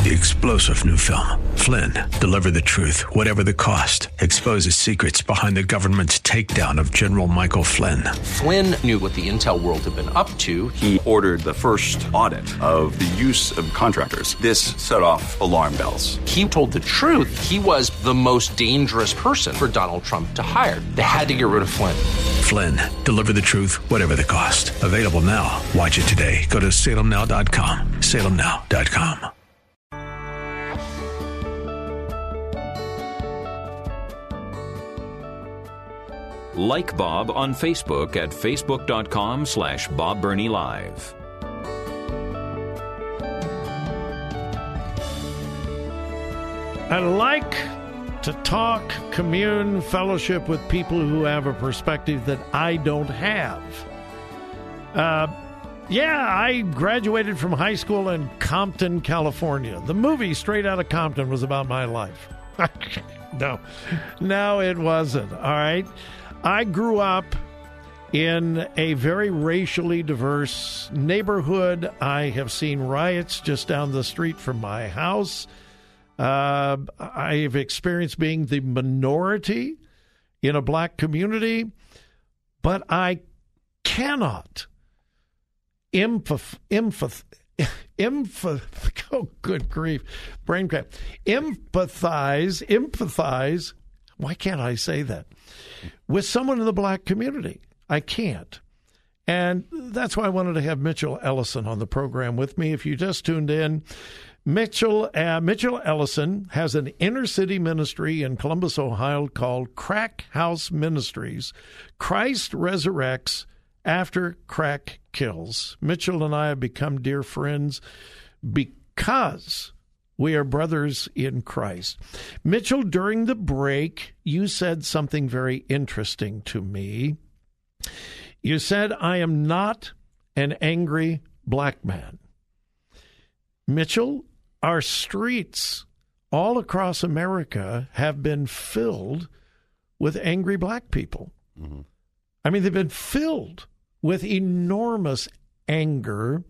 The explosive new film, Flynn, deliver the truth, whatever the cost, exposes secrets behind the government's takedown of General Michael Flynn. Flynn knew what the intel world had been up to. He ordered the first audit of the use of contractors. This set off alarm bells. He told the truth. He was the most dangerous person for Donald Trump to hire. They had to get rid of Flynn. Flynn, deliver the truth, whatever the cost. Available now. Watch it today. Go to salemnow.com. salemnow.com. Like Bob on Facebook at facebook.com/Bob Burney Live. I like to talk, commune, fellowship with people who have a perspective that I don't have. I graduated from high school in Compton, California. The movie Straight Outta Compton was about my life. No, it wasn't. All right. I grew up in a very racially diverse neighborhood. I have seen riots just down the street from my house. I have experienced being the minority in a black community, but I cannot empathize. Oh, good grief. Brain cramp. Empathize. Why can't I say that? With someone in the black community. I can't. And that's why I wanted to have Mitchell Ellison on the program with me. If you just tuned in, Mitchell Ellison has an inner city ministry in Columbus, Ohio called Crack House Ministries. Christ resurrects after crack kills. Mitchell and I have become dear friends because we are brothers in Christ. Mitchell, during the break, you said something very interesting to me. You said, I am not an angry black man. Mitchell, our streets all across America have been filled with angry black people. Mm-hmm. I mean, they've been filled with enormous anger.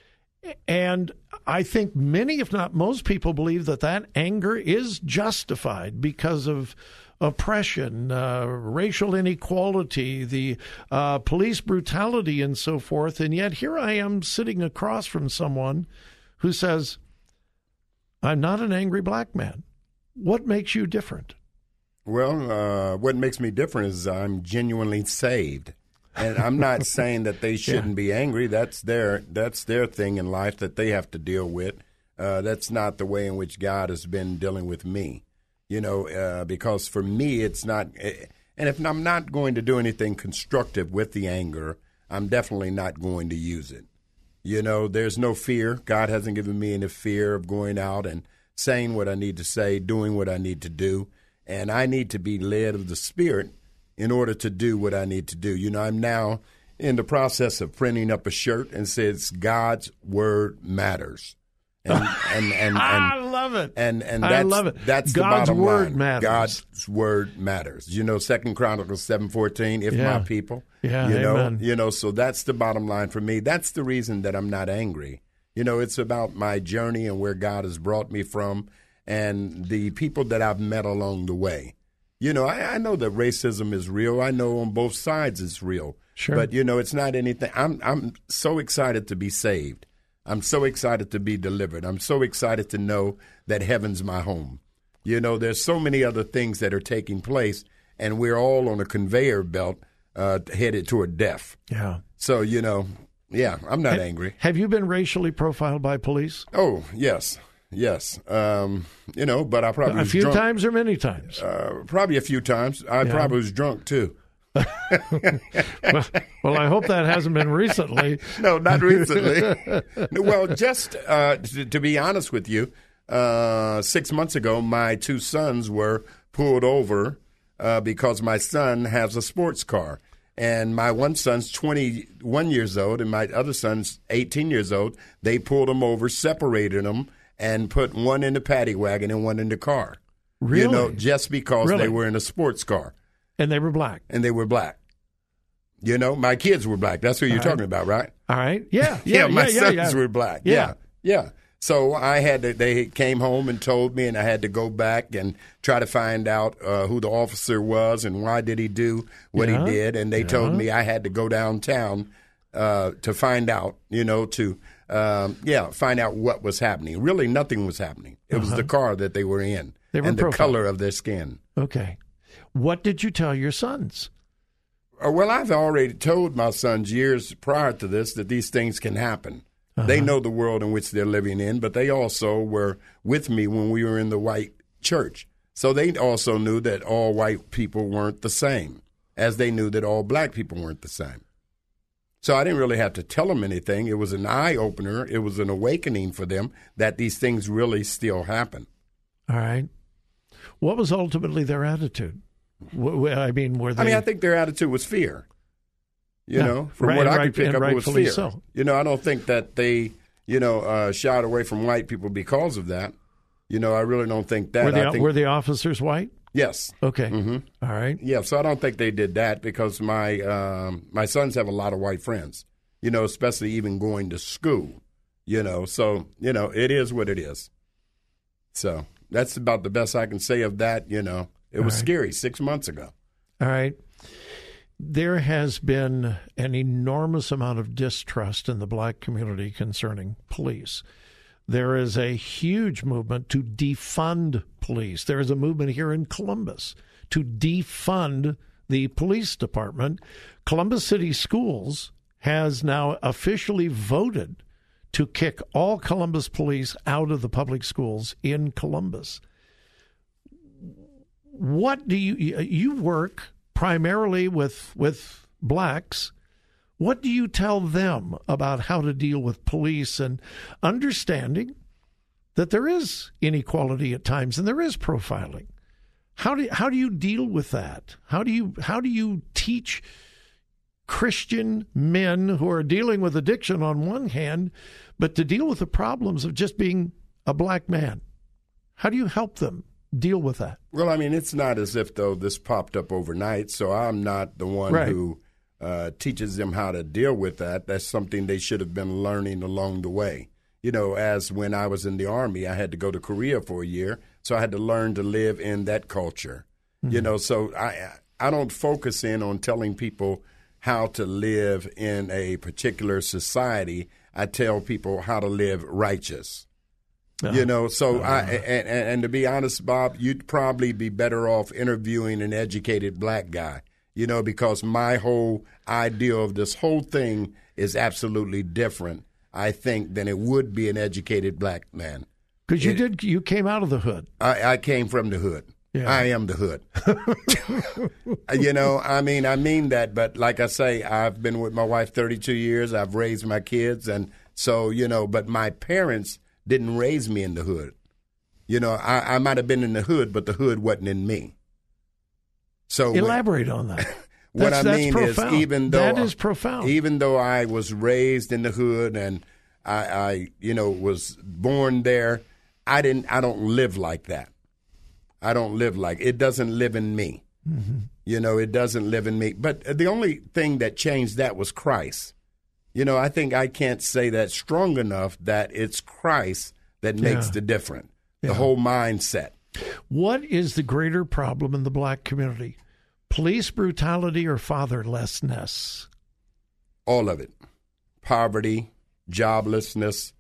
And I think many, if not most people, believe that that anger is justified because of oppression, racial inequality, the police brutality, and so forth. And yet here I am sitting across from someone who says, I'm not an angry black man. What makes you different? Well, what makes me different is I'm genuinely saved. And I'm not saying that they shouldn't be angry. That's their thing in life that they have to deal with. That's not the way in which God has been dealing with me. Because for me, it's not. And if I'm not going to do anything constructive with the anger, I'm definitely not going to use it. There's no fear. God hasn't given me any fear of going out and saying what I need to say, doing what I need to do. And I need to be led of the Spirit in order to do what I need to do. I'm now in the process of printing up a shirt and says God's word matters. And I love it. And I love it. That's God's the bottom word line. matters. God's word matters. 2 Chronicles 7:14. If my people. Yeah. Amen. So that's the bottom line for me. That's the reason that I'm not angry. It's about my journey and where God has brought me from, and the people that I've met along the way. I know that racism is real. I know on both sides it's real. Sure. But, it's not anything. I'm so excited to be saved. I'm so excited to be delivered. I'm so excited to know that heaven's my home. There's so many other things that are taking place, and we're all on a conveyor belt headed toward death. Yeah. So, I'm not angry. Have you been racially profiled by police? Oh, yes. Yes. But I probably a was few drunk. times or many times? Probably a few times. I probably was drunk, too. well, I hope that hasn't been recently. No, not recently. Well, just to be honest with you, 6 months ago, my two sons were pulled over because my son has a sports car. And my one son's 21 years old, and my other son's 18 years old. They pulled them over, separated them, and put one in the paddy wagon and one in the car. Really? Just because they were in a sports car. And they were black. My kids were black. That's who you're talking about, right? All right. Yeah. My sons were black. Yeah. So they came home and told me, and I had to go back and try to find out who the officer was and why did he do what he did. And they told me I had to go downtown to find out, find out what was happening. Really, nothing was happening. It was the car that they were in and the color of their skin. Okay. What did you tell your sons? Well, I've already told my sons years prior to this that these things can happen. They know the world in which they're living in, but they also were with me when we were in the white church. So they also knew that all white people weren't the same, as they knew that all black people weren't the same. So I didn't really have to tell them anything. It was an eye-opener. It was an awakening for them that these things really still happen. All right. What was ultimately their attitude? I think their attitude was fear. From what I could pick up, it was fear. So. I don't think that they, shied away from white people because of that. I really don't think that. Were the officers white? Yes. Okay. Mm-hmm. All right. Yeah, so I don't think they did that because my sons have a lot of white friends, especially even going to school, So, it is what it is. So that's about the best I can say of that, It was scary 6 months ago. All right. There has been an enormous amount of distrust in the black community concerning police. There is a huge movement to defund police. There is a movement here in Columbus to defund the police department. Columbus City Schools has now officially voted to kick all Columbus police out of the public schools in Columbus. What do you work primarily with blacks? What do you tell them about how to deal with police and understanding that there is inequality at times and there is profiling? How do you deal with that? How do you teach Christian men who are dealing with addiction on one hand, but to deal with the problems of just being a black man? How do you help them deal with that? Well, it's not as if, though, this popped up overnight, so I'm not the one who teaches them how to deal with that. That's something they should have been learning along the way. As when I was in the Army, I had to go to Korea for a year, so I had to learn to live in that culture. Mm-hmm. So I don't focus in on telling people how to live in a particular society. I tell people how to live righteous. And to be honest, Bob, you'd probably be better off interviewing an educated black guy, because my whole idea of this whole thing is absolutely different, I think, than it would be an educated black man. Because you came out of the hood. I came from the hood. Yeah. I am the hood. I mean that, but like I say, I've been with my wife 32 years. I've raised my kids. And so, but my parents didn't raise me in the hood. I might have been in the hood, but the hood wasn't in me. So elaborate on that. What I mean profound. Is, even though that is profound. Even though I was raised in the hood and I was born there, I don't live like that. I don't live like it. Doesn't live in me. Mm-hmm. It doesn't live in me. But the only thing that changed that was Christ. I think I can't say that strong enough that it's Christ that makes the difference, the whole mindset. What is the greater problem in the black community? Police brutality or fatherlessness? All of it. Poverty, joblessness,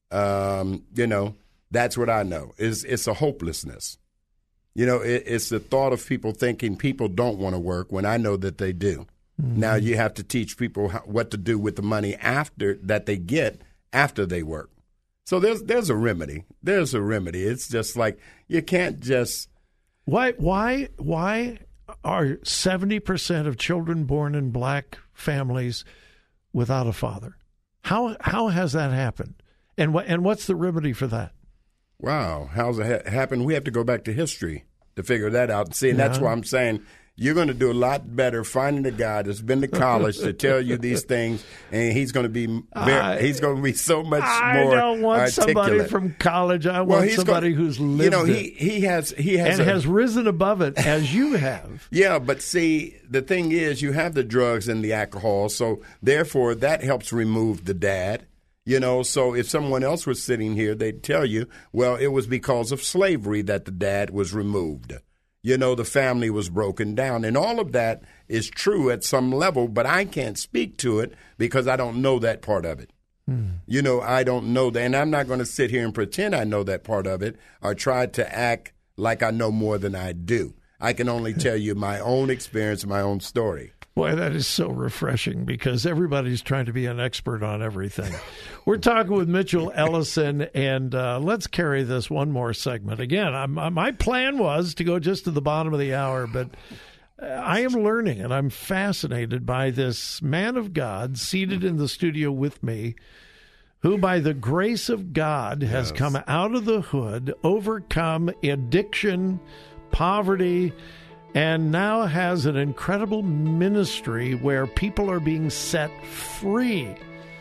that's what I know. It's a hopelessness. It's the thought of people thinking people don't want to work when I know that they do. Mm-hmm. Now you have to teach people what to do with the money after that they get after they work. So there's a remedy. There's a remedy. It's just like you can't just. Why are 70% of children born in black families without a father? How has that happened? And what's the remedy for that? Wow, how's it happen? We have to go back to history to figure that out and see. And that's why I'm saying you're going to do a lot better finding a guy that's been to college to tell you these things, and he's going to be so much more I don't want articulate. Somebody from college. I want somebody who's lived it. He has risen above it as you have. Yeah, but see, the thing is, you have the drugs and the alcohol, so therefore that helps remove the dad. So if someone else was sitting here, they'd tell you, well, it was because of slavery that the dad was removed. The family was broken down. And all of that is true at some level, but I can't speak to it because I don't know that part of it. I don't know that. And I'm not going to sit here and pretend I know that part of it or try to act like I know more than I do. I can only tell you my own experience, my own story. Boy, that is so refreshing because everybody's trying to be an expert on everything. We're talking with Mitchell Ellison, and let's carry this one more segment. Again, my plan was to go just to the bottom of the hour, but I am learning, and I'm fascinated by this man of God seated in the studio with me, who by the grace of God has come out of the hood, overcome addiction, poverty, and now has an incredible ministry where people are being set free.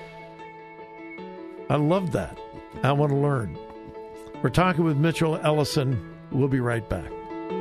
I love that. I want to learn. We're talking with Mitchell Ellison. We'll be right back.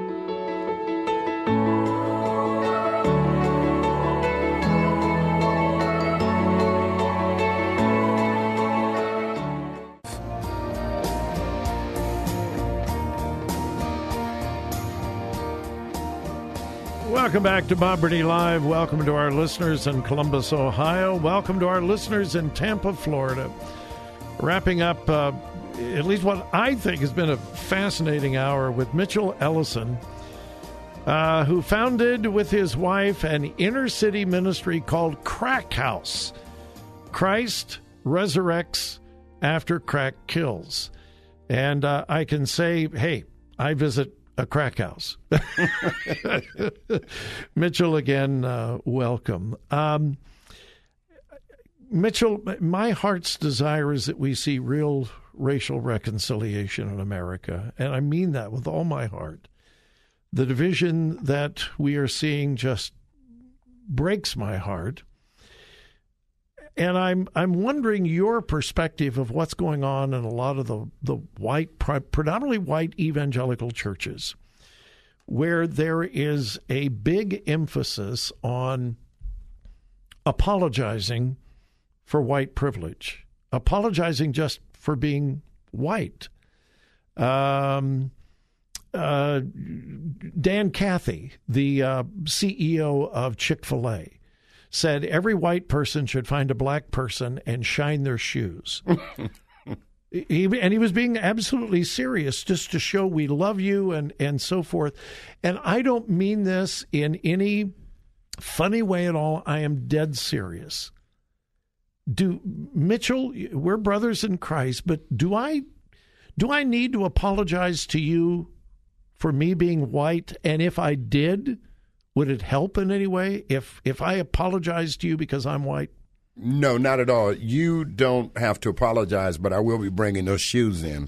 Welcome back to Bob Burney Live. Welcome to our listeners in Columbus, Ohio. Welcome to our listeners in Tampa, Florida. Wrapping up at least what I think has been a fascinating hour with Mitchell Ellison, who founded with his wife an inner city ministry called Crack House. Christ resurrects after crack kills. And I can say, hey, I visit a crack house. Mitchell, again, welcome. Mitchell, my heart's desire is that we see real racial reconciliation in America, and I mean that with all my heart. The division that we are seeing just breaks my heart. And I'm wondering your perspective of what's going on in a lot of the white, predominantly white evangelical churches, where there is a big emphasis on apologizing for white privilege, apologizing just for being white. Dan Cathy, the CEO of Chick-fil-A, said every white person should find a black person and shine their shoes. He was being absolutely serious just to show we love you and so forth. And I don't mean this in any funny way at all. I am dead serious. Mitchell, we're brothers in Christ, but do I need to apologize to you for me being white? And if I did, would it help in any way if I apologize to you because I'm white? No, not at all. You don't have to apologize, but I will be bringing those shoes in.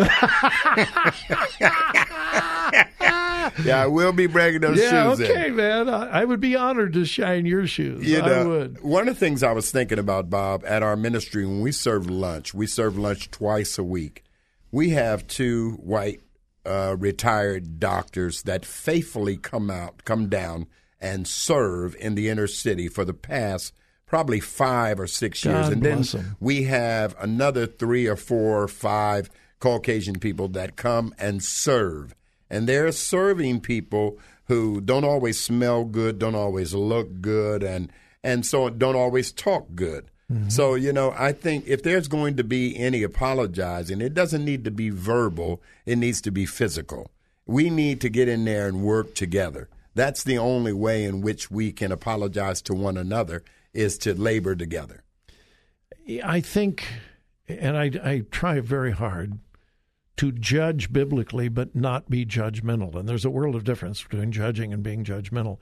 Yeah, I will be bringing those shoes in. Okay, man. I would be honored to shine your shoes. I would. One of the things I was thinking about, Bob, at our ministry, when we serve lunch twice a week. We have two white retired doctors that faithfully come down and serve in the inner city for the past probably 5 or 6 years. God and bless then them. We have another 3 or 4 or 5 Caucasian people that come and serve. And they're serving people who don't always smell good, don't always look good, and so don't always talk good. Mm-hmm. So, I think if there's going to be any apologizing, it doesn't need to be verbal. It needs to be physical. We need to get in there and work together. That's the only way in which we can apologize to one another, is to labor together. I think, and I try very hard to judge biblically but not be judgmental. And there's a world of difference between judging and being judgmental.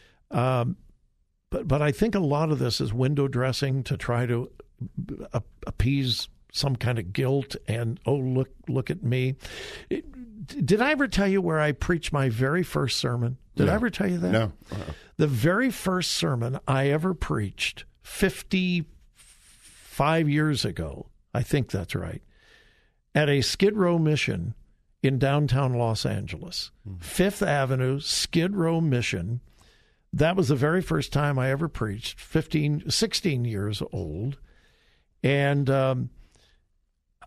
But I think a lot of this is window dressing to try to appease some kind of guilt and, oh, look at me. Did I ever tell you where I preached my very first sermon? Did I ever tell you that? No. The very first sermon I ever preached 55 years ago, I think that's right, at a Skid Row mission in downtown Los Angeles. Fifth Avenue, Skid Row mission. That was the very first time I ever preached, 16 years old. And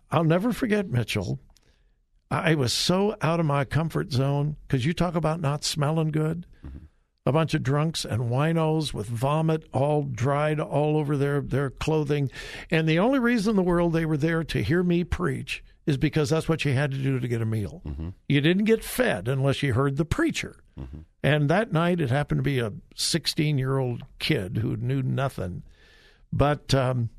I'll never forget, Mitchell. I was so out of my comfort zone because you talk about not smelling good. A bunch of drunks and winos with vomit all dried all over their clothing. And the only reason in the world they were there to hear me preach is because that's what you had to do to get a meal. You didn't get fed unless you heard the preacher. And that night it happened to be a 16-year-old kid who knew nothing. But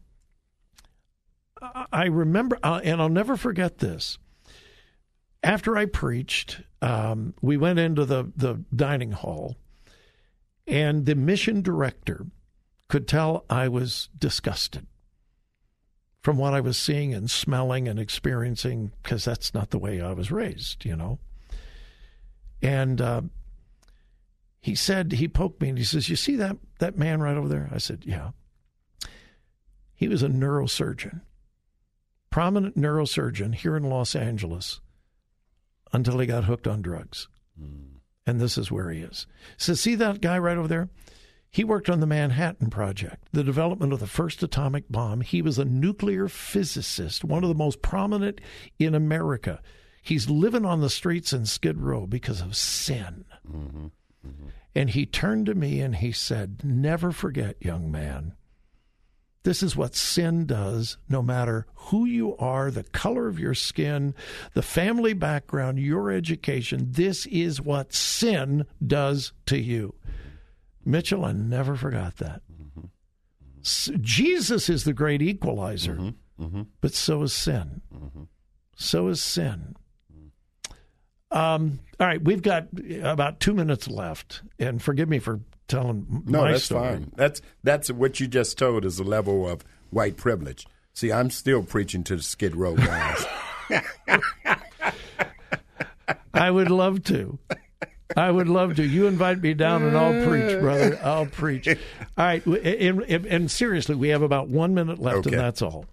I remember, and I'll never forget this. After I preached, we went into the dining hall, and the mission director could tell I was disgusted from what I was seeing and smelling and experiencing, because that's not the way I was raised, you know. And he said, he poked me and he says, "You see that man right over there?" I said, "Yeah." He was a neurosurgeon, prominent neurosurgeon here in Los Angeles until he got hooked on drugs. And this is where he is. He says, "See that guy right over there? He worked on the Manhattan Project, the development of the first atomic bomb. He was a nuclear physicist, one of the most prominent in America. He's living on the streets in Skid Row because of sin." And he turned to me and he said, "Never forget, young man, this is what sin does, no matter who you are, the color of your skin, the family background, your education. This is what sin does to you." Mitchell, I never forgot that. Jesus is the great equalizer, but so is sin. So is sin. All right, we've got about 2 minutes left, and forgive me for telling my story. No, that's fine. That's what you just told is a level of white privilege. See, I'm still preaching to the Skid Row guys. I would love to. You invite me down and I'll preach, brother. I'll preach. All right, and seriously, we have about 1 minute left, and that's all.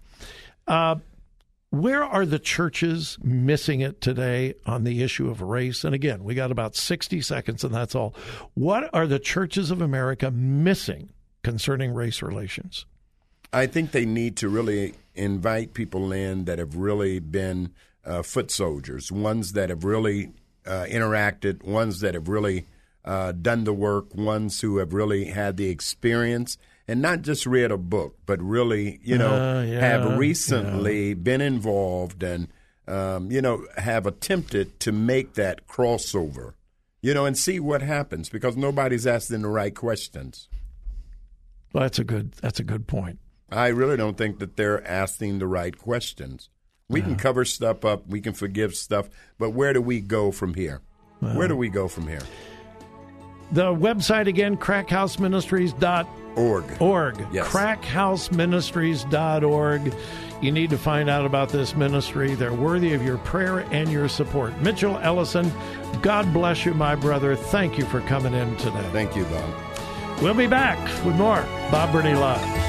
Where are the churches missing it today on the issue of race? And again, we got about 60 seconds, and that's all. What are the churches of America missing concerning race relations? I think they need to really invite people in that have really been foot soldiers, ones that have really interacted, ones that have really done the work, ones who have really had the experience. And not just read a book, but really, have recently been involved and, have attempted to make that crossover, and see what happens because nobody's asking the right questions. Well, that's a good point. I really don't think that they're asking the right questions. We can cover stuff up, we can forgive stuff, but where do we go from here? Where do we go from here? The website again, crackhouseministries.org. Yes. crackhouseministries.org. You need to find out about this ministry. They're worthy of your prayer and your support. Mitchell Ellison, God bless you, my brother. Thank you for coming in today. Thank you, Bob. We'll be back with more Bob Burney Live.